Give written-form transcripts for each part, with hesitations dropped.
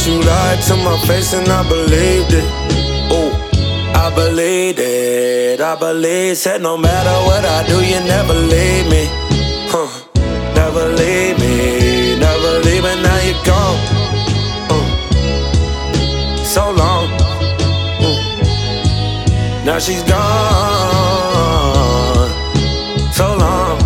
But you lied to my face and I believed it. Oh, I believed it. I believed. Said no matter what I do, you never leave me. Never leave me. Never leave me. Now you're gone. So long. Now she's gone. So long.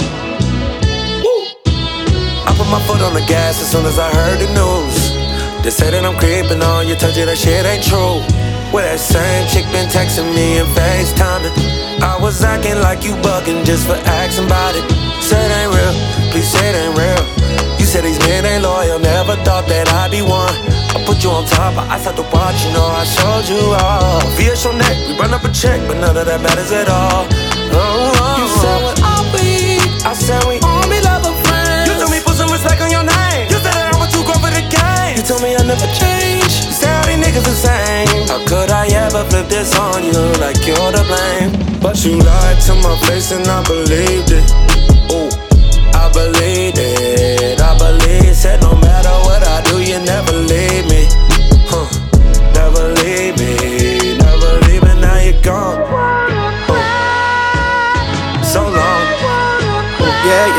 I put my foot on the gas as soon as I heard the news. They say that I'm creeping on you, told you that shit ain't true. Well, that same chick been texting me and FaceTiming. I was acting like you bugging just for asking about it. Say it ain't real, please say it ain't real. You said these men ain't loyal, never thought that I'd be one. I put you on top, but I started to watch, you know I showed you all. VS your neck, we run up a check, but none of that matters at all. You said what I'll be, I said we only love a friend. You told me put some respect on your name. You said that I was too grown for the game. You told me I'll never change. You said all these niggas the same. How could I ever flip this on you like you're to blame? But you lied to my face and I believed it. Oh, I believed it. I believed. Said no matter what I do, you never leave me. Never leave me. Never leave me. Now you're gone. So long. Yeah.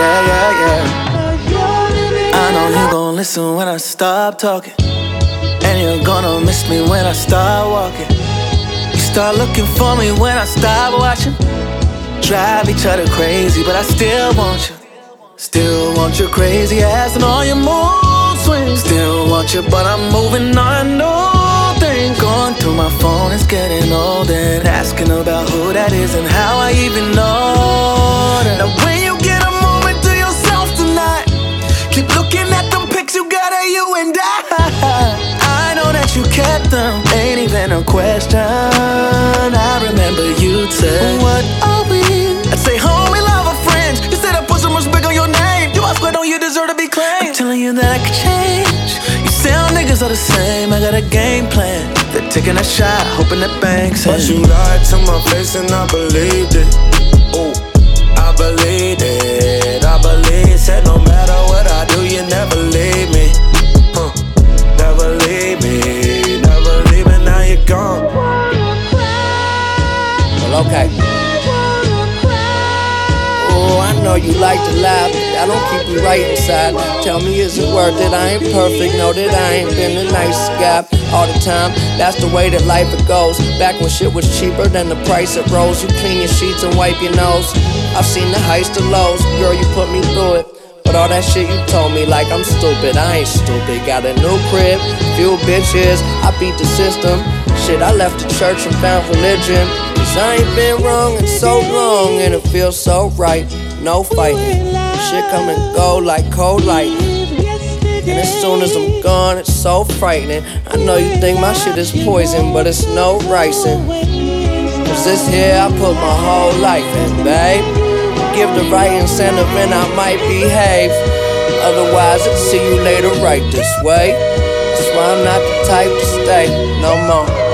I know you gon' listen when I stop talking, and you're gonna miss me when I start walking. You start looking for me when I stop watching. Drive each other crazy, but I still want you. Still want your crazy ass and all your mood swings. Still want you, but I'm moving on a new thing. Going through my phone, it's getting old, and asking about who that is and how I even know that. Now when you get a moment to yourself tonight, keep looking at them pics you got of you and I know that you kept them, ain't even a question. I remember you'd say, what are we? I'd say, homie, love a friend. You said I put some respect on your name. You ask, why don't you deserve to be claimed? I'm telling you that I could change. You say all niggas are the same. I got a game plan. They're taking a shot, hoping that banks in. But you lied to my face and I believed it. Oh, I believed it. I believed. Said no matter what I do, you never leave me. Never leave me. Never leave me. Now you're gone. Well, okay. Oh, I know you like to laugh, but that don't keep you right inside. Tell me, is it worth it? I ain't perfect, know that I ain't been the nicest guy all the time. That's the way that life it goes. Back when shit was cheaper than the price it rose. You clean your sheets and wipe your nose. I've seen the highs to lows, girl, you put me through it. But all that shit you told me like I'm stupid, I ain't stupid. Got a new crib, few bitches, I beat the system. Shit, I left the church and found religion. Cause I ain't been wrong in so long, and it feels so right. No fighting, shit come and go like cold lightning. And as soon as I'm gone, it's so frightening. I know you think my shit is poison, but it's no ricin'. Cause this here I put my whole life in, babe. Give the right incentive and I might behave. Otherwise I'll see you later right this way. That's why I'm not the type to stay no more.